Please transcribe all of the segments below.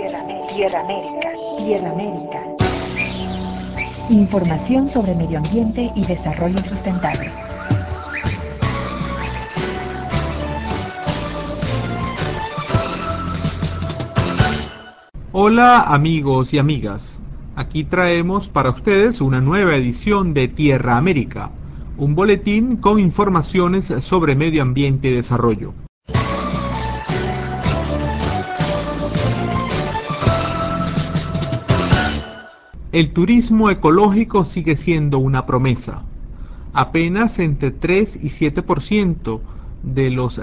Tierra América. Tierra América. Información sobre medio ambiente y desarrollo sustentable. Hola amigos y amigas, aquí traemos para ustedes una nueva edición de Tierra América, un boletín con informaciones sobre medio ambiente y desarrollo. El turismo ecológico sigue siendo una promesa. Apenas entre 3 y 7% de los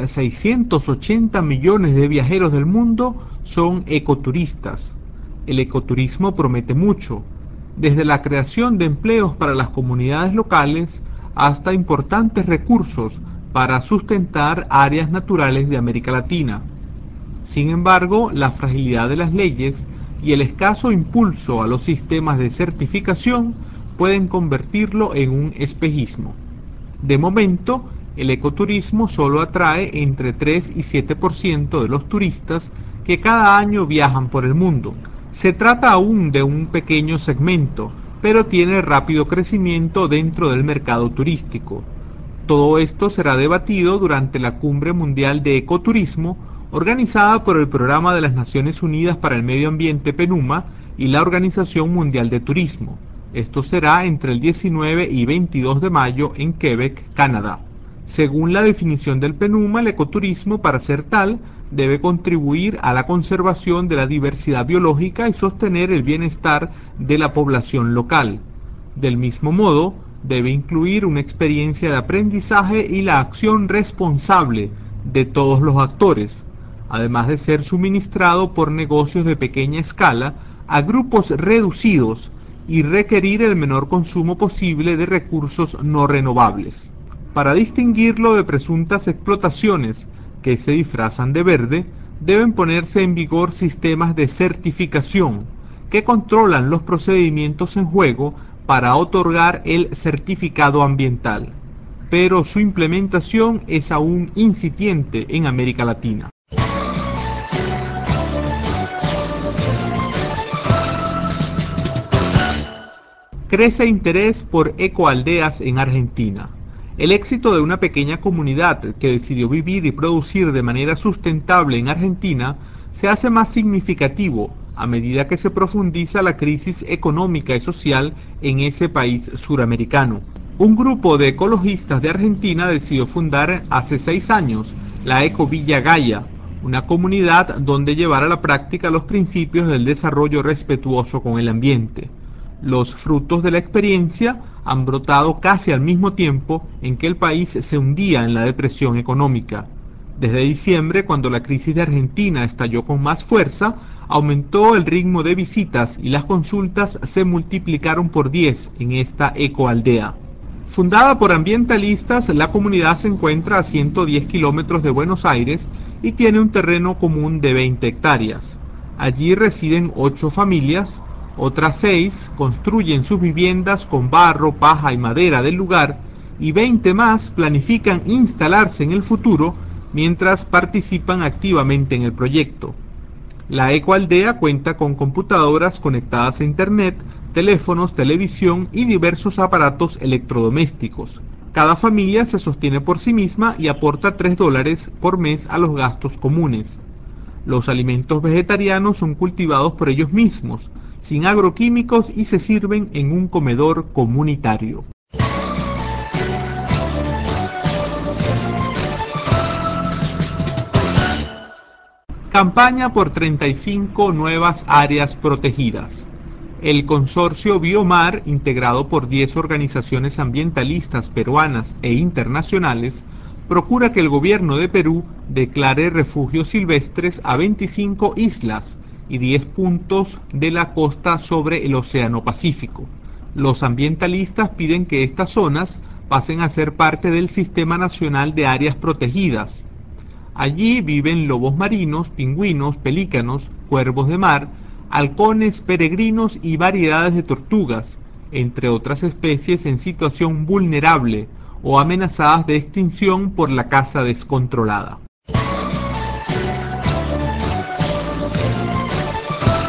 680 millones de viajeros del mundo son ecoturistas. El ecoturismo promete mucho, desde la creación de empleos para las comunidades locales hasta importantes recursos para sustentar áreas naturales de América Latina. Sin embargo, la fragilidad de las leyes y el escaso impulso a los sistemas de certificación pueden convertirlo en un espejismo. De momento, el ecoturismo solo atrae entre 3 y 7% de los turistas que cada año viajan por el mundo. Se trata aún de un pequeño segmento, pero tiene rápido crecimiento dentro del mercado turístico. Todo esto será debatido durante la Cumbre Mundial de Ecoturismo, organizada por el Programa de las Naciones Unidas para el Medio Ambiente PNUMA y la Organización Mundial de Turismo. Esto será entre el 19 y 22 de mayo en Quebec, Canadá. Según la definición del PNUMA, el ecoturismo, para ser tal, debe contribuir a la conservación de la diversidad biológica y sostener el bienestar de la población local. Del mismo modo, debe incluir una experiencia de aprendizaje y la acción responsable de todos los actores, además de ser suministrado por negocios de pequeña escala a grupos reducidos y requerir el menor consumo posible de recursos no renovables. Para distinguirlo de presuntas explotaciones que se disfrazan de verde, deben ponerse en vigor sistemas de certificación que controlan los procedimientos en juego para otorgar el certificado ambiental, pero su implementación es aún incipiente en América Latina. Crece interés por ecoaldeas en Argentina. El éxito de una pequeña comunidad que decidió vivir y producir de manera sustentable en Argentina se hace más significativo a medida que se profundiza la crisis económica y social en ese país suramericano. Un grupo de ecologistas de Argentina decidió fundar hace 6 años la Ecovilla Gaia, una comunidad donde llevar a la práctica los principios del desarrollo respetuoso con el ambiente. Los frutos de la experiencia han brotado casi al mismo tiempo en que el país se hundía en la depresión económica. Desde diciembre, cuando la crisis de Argentina estalló con más fuerza, aumentó el ritmo de visitas y las consultas se multiplicaron por 10 en esta ecoaldea. Fundada por ambientalistas, la comunidad se encuentra a 110 kilómetros de Buenos Aires y tiene un terreno común de 20 hectáreas. Allí residen 8 familias, otras 6 construyen sus viviendas con barro, paja y madera del lugar y 20 más planifican instalarse en el futuro mientras participan activamente en el proyecto. La ecoaldea cuenta con computadoras conectadas a internet, teléfonos, televisión y diversos aparatos electrodomésticos. Cada familia se sostiene por sí misma y aporta $3 por mes a los gastos comunes. Los alimentos vegetarianos son cultivados por ellos mismos, sin agroquímicos y se sirven en un comedor comunitario. Campaña por 35 nuevas áreas protegidas. El consorcio Biomar, integrado por 10 organizaciones ambientalistas peruanas e internacionales, procura que el gobierno de Perú declare refugios silvestres a 25 islas y 10 puntos de la costa sobre el Océano Pacífico. Los ambientalistas piden que estas zonas pasen a ser parte del Sistema Nacional de Áreas Protegidas. Allí viven lobos marinos, pingüinos, pelícanos, cuervos de mar, halcones, peregrinos y variedades de tortugas, entre otras especies en situación vulnerable o amenazadas de extinción por la caza descontrolada.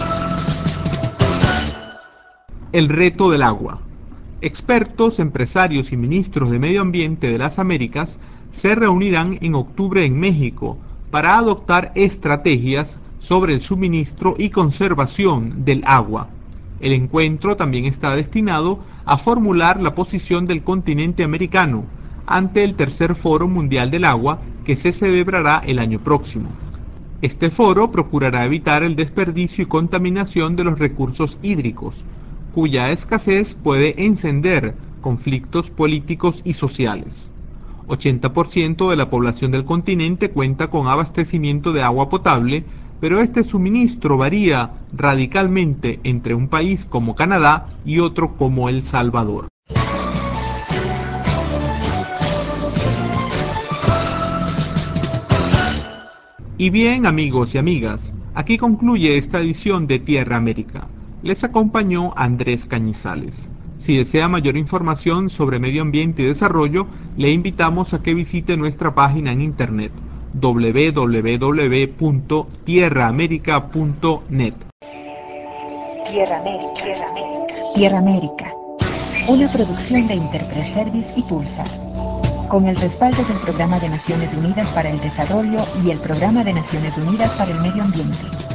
El reto del agua. Expertos, empresarios y ministros de Medio Ambiente de las Américas se reunirán en octubre en México para adoptar estrategias sobre el suministro y conservación del agua. El encuentro también está destinado a formular la posición del continente americano ante el tercer Foro Mundial del Agua que se celebrará el año próximo. Este foro procurará evitar el desperdicio y contaminación de los recursos hídricos, cuya escasez puede encender conflictos políticos y sociales. 80% de la población del continente cuenta con abastecimiento de agua potable, pero este suministro varía radicalmente entre un país como Canadá y otro como El Salvador. Y bien, amigos y amigas, aquí concluye esta edición de Tierra América. Les acompañó Andrés Cañizales. Si desea mayor información sobre medio ambiente y desarrollo, le invitamos a que visite nuestra página en internet www.tierraamerica.net. Tierra América. Tierra América. Tierra América. Una producción de Interpress Service y Pulsar, con el respaldo del Programa de Naciones Unidas para el Desarrollo y el Programa de Naciones Unidas para el Medio Ambiente.